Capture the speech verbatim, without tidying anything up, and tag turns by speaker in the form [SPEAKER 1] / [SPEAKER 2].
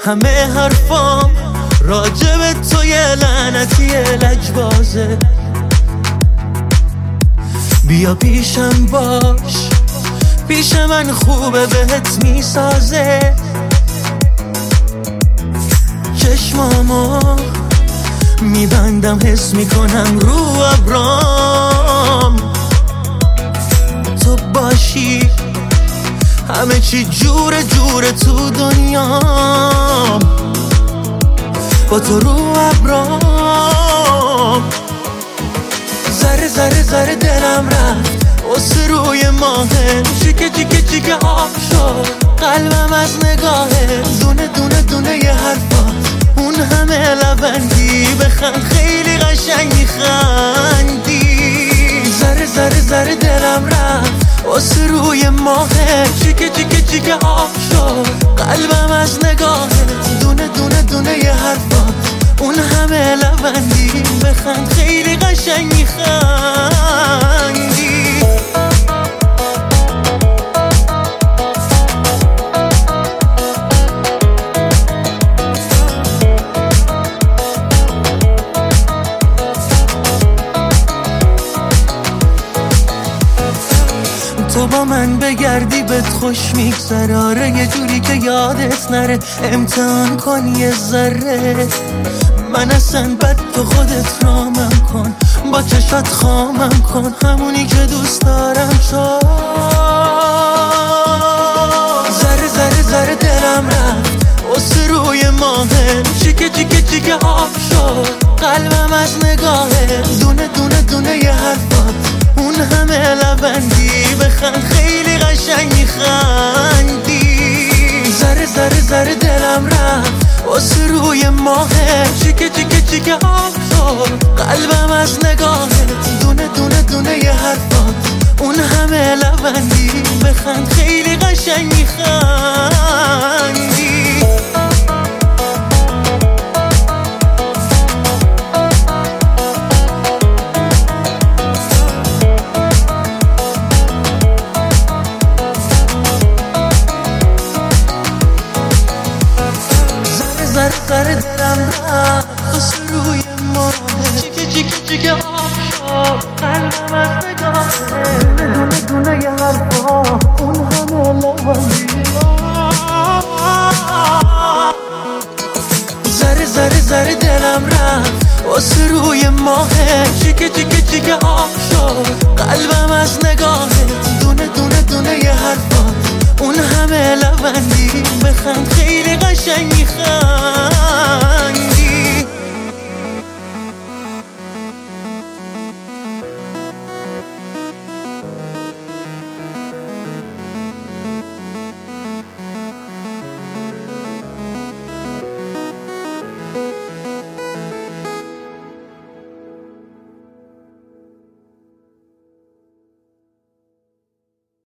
[SPEAKER 1] همه حرفام راجب تو یه لعنتی لجبازه. بیا پیشم باش، پیش من خوبه بهت میسازه. چشمامو میبندم حس میکنم رو ابرام، تو باشی همه چی جوره جوره تو دنیام، با تو رو ابرام. ذره ذره ذره دلم رفت واسه روی ماهه، چیکه چیکه چیکه آب شد قلبم از نگاهه. دونه دونه دونه یه حرفات اون همه لبندی، بخند خیلی قشنگ میخندی. ذره ذره ذره دلم رفت واسه روی ماهه، چیکه چیکه چیکه آب شد قلبم از نگاهه. دونه دونه دونه یه حرفات اون همه لبندی، بخند خیلی قشنگ میخندی. تو با من بگردی بهت خوش میگذره، آره یه جوری که یادت نره. امتحان کن یه ذره من اصلا بد، تو خودت رامم کن، با چشات خامم کن، همونی که دوست دارم تو. ذره ذره ذره دلم رفت واسه روی ماهه، چیکه چیکه چیکه آب شد قلبم از نگاهه. دونه دونه دونه یه حرفات اون همه لبندی، بخند خیلی قشنگ میخندی. ذره ذره ذره دلم رفت واسه روی ماهه، چیکه چیکه چیکه آب شد قلبم از نگاهت. دونه دونه دونه یه حرفات اون همه لبندی، بخند خیلی قشنگ میخندی. ذره ذره دلم رفت واسه روی ماهه، چیکه چیکه چیکه آب شد قلبم از نگاهه. دونه دونه یه حرفا اون همه لبندی. ذره ذره ذره دلم رفت واسه روی ماهه، چیکه چیکه چیکه آب شد قلبم از نگاهه. دونه دونه دونه یه حرفا اون همه لبندی، بخند خیلی قشنگ میخند.